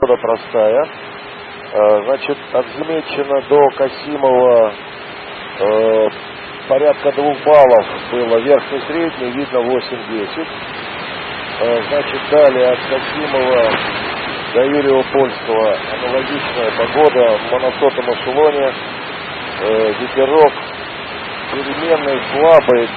погода простая. Значит, от Земетчина до Касимова порядка 2 баллов было, верхний средний, видно 8-10. Значит, далее от Касимова до Юрьева-Польского аналогичная погода, в моносотом эшелоне, ветерок переменный, слабый,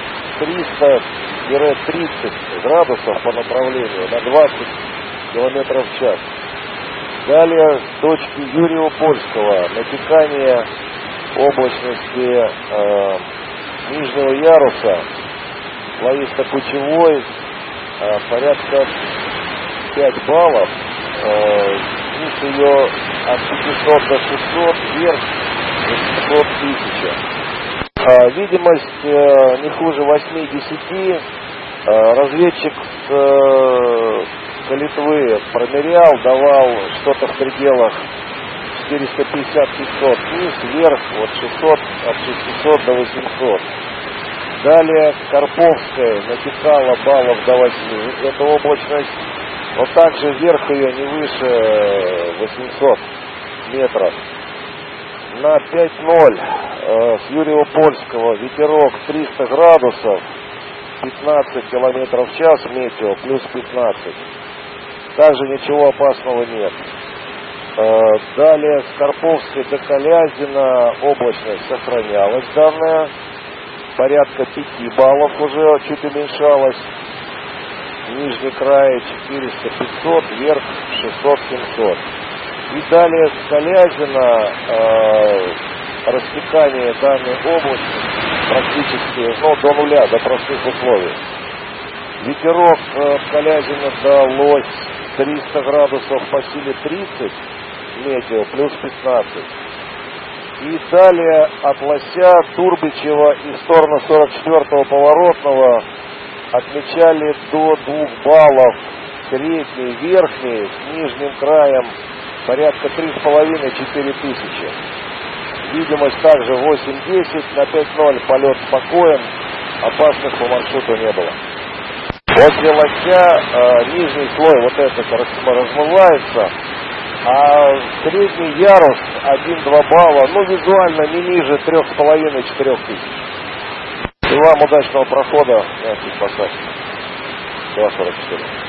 300-30 градусов по направлению на 20 км в час. Далее с точки Юрьева-Польского натекание облачности нижнего яруса, слоисто-кучевой, порядка 5 баллов, вниз ее от 500 до 600, вверх 800 тысяч. Видимость не хуже 8-10. Разведчик с Литвы промерял, давал что-то в пределах 450-500, вниз, вверх, вот 600, от 600 до 800. Далее Карповская натекала баллов до 8, эта облачность, но также вверх ее не выше 800 метров. На 5-0 с Юрьева-Польского ветерок 300 градусов, 15 км в час, метео, плюс 15. Также ничего опасного нет. Далее с Карповской до Колязина облачность сохранялась данная. Порядка 5 баллов уже чуть уменьшалась. Нижний край 400-500, вверх 600-700. И далее с Колязина растекание данной области практически до нуля, до простых условий. Ветерок от Колязина до Лось 300 градусов по силе 30, метео, плюс 15. И далее от Лося, Турбичева и в сторону 44-го поворотного отмечали до 2 баллов средний, верхний, с нижним краем порядка 3,5-4 тысячи. Видимость также 8-10, на 5-0 полет спокоен, опасных по маршруту не было. После Лося нижний слой вот этот размывается, а средний ярус 1-2 балла, визуально не ниже 3,5-4 тысяч. И вам удачного прохода, мягких посадок. 2,44.